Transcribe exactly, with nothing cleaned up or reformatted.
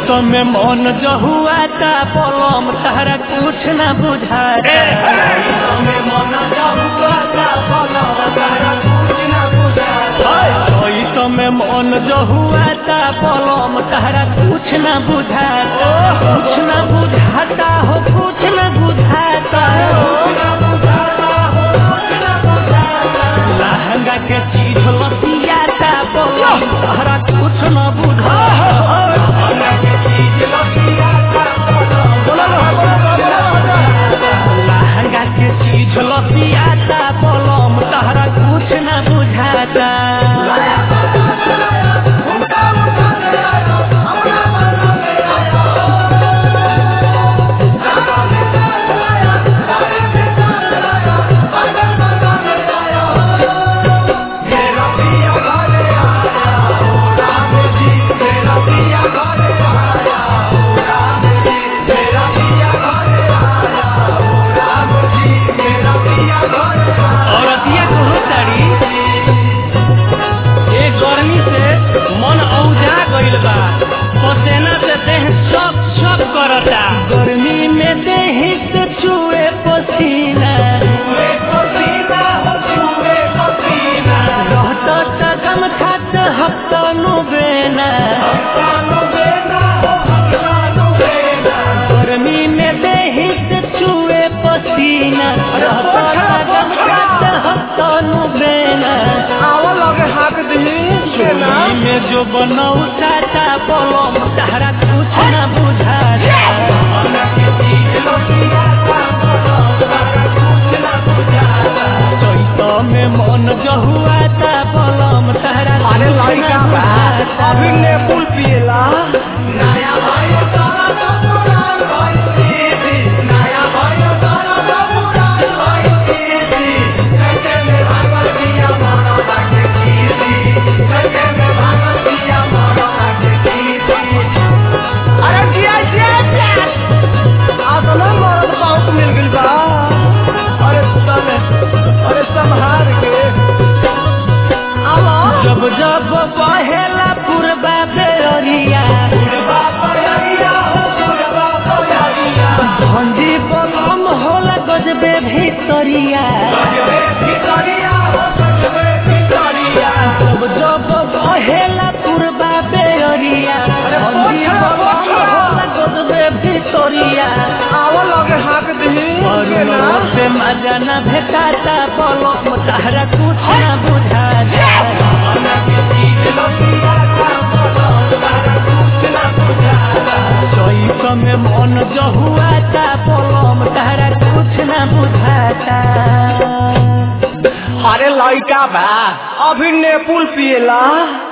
चैत में मन जहुआता पलम तारा कुछ न बुझाता चैत में मन जहुआता पलम तारा कुछ न बुझाता चैत में मन जहुआता पलम तारा कुछ न बुझाता कुछ न बुझाता हो कुछ न बुझाता लहंगा के चीज लसियाता पलम तारा कुछ न बुझाता लहंगा के चीज लसियाता पलम तारा कुछ न बुझाता गर्मी में देह से छुए पसीना रहता गम खात हफ्ता बेना गर्मी में देह से छुए पसीना रहता गम खात हफ्ता बेना में जो बनाऊ चाचा पलम तारा कुछ न बुझाता चैत में मन जहुआता पलम तारा अरे लड़का अभी ने पुल पिएला नया भाई जब जब बहेला पुरबा बेरिया भंजी बलम होला गजबे भितरिया जब जब बहेला पुरबा बेरिया भंजी बलम होला गजबे भितरिया से मजा न भेटाता पलम तारा कुछ न बुझाता चैत में मन जहुआता पलम तारा कुछ न बुझाता अरे लड़का बा अभी ने पुल पिएला।